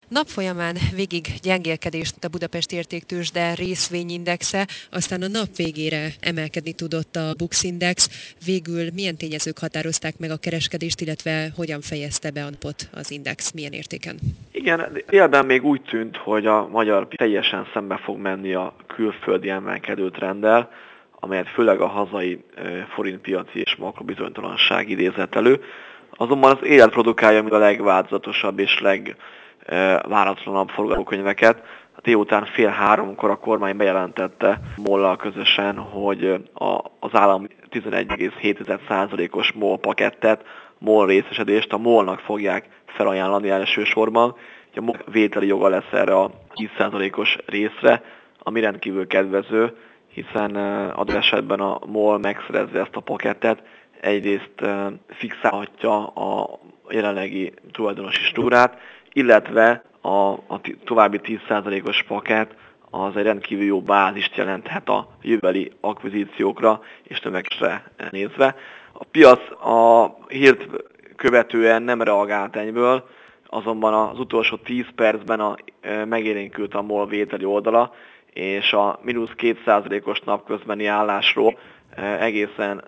Nap folyamán végig gyengélkedést a Budapesti Értéktőzsde részvényindexe, aztán a nap végére emelkedni tudott a Bux Index. Végül milyen tényezők határozták meg a kereskedést, illetve hogyan fejezte be a napot az index, milyen értéken? Igen, délben még úgy tűnt, hogy a magyar piac teljesen szembe fog menni a külföldi emelkedő trenddel, amelyet főleg a hazai forintpiaci és makrobizonytalanság idézett elő. Azonban az élet produkálja mind a legváltozatosabb és legváratlanabb forgatókönyveket. A délután 2:30 a kormány bejelentette MOL-lal közösen, hogy az állam 11,7%-os MOL pakettet, MOL részesedést a MOL-nak fogják felajánlani elsősorban. A MOL vételi joga lesz erre a 10%-os részre, ami rendkívül kedvező, hiszen adott esetben a MOL megszerezze ezt a pakettet, egyrészt fixálhatja a jelenlegi tulajdonosi struktúrát, illetve a további 10%-os pakket az egy rendkívül jó bázist jelenthet a jövőbeli akvizíciókra és növekvésre nézve. A piac a hírt követően nem reagált egyből, azonban az utolsó 10 percben megélénkült a MOL vételi oldala, és a -2%-os napközbeni állásról egészen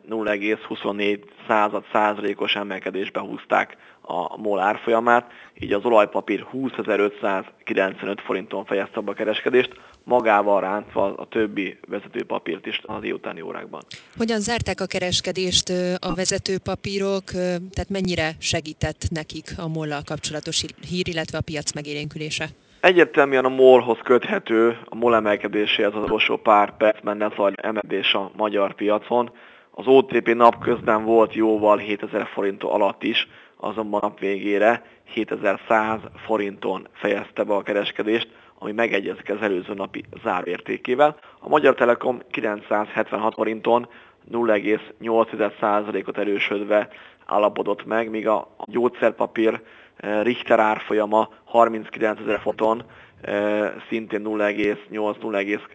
0,24%-os emelkedésbe húzták a MOL árfolyamát, így az olajpapír 20.595 forinton fejezte be a kereskedést, magával rántva a többi vezetőpapírt is az délutáni órákban. Hogyan zárták a kereskedést a vezetőpapírok, tehát mennyire segített nekik a MOL-lal kapcsolatos hír, illetve a piac megélénkülése? Egyértelműen a MOL-hoz köthető a MOL emelkedéséhez az utolsó pár percben ne zajló emelkedés a magyar piacon. Az OTP napközben volt jóval 7000 forint alatt is, azonban nap végére 7100 forinton fejezte be a kereskedést, ami megegyezik az előző napi zárértékével. A Magyar Telekom 976 forinton 0,8%-ot erősödve állapodott meg, míg a gyógyszerpapír Richter árfolyama 39.000 forinton szintén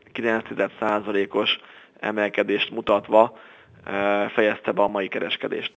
0,8-0,9%-os emelkedést mutatva fejezte be a mai kereskedést.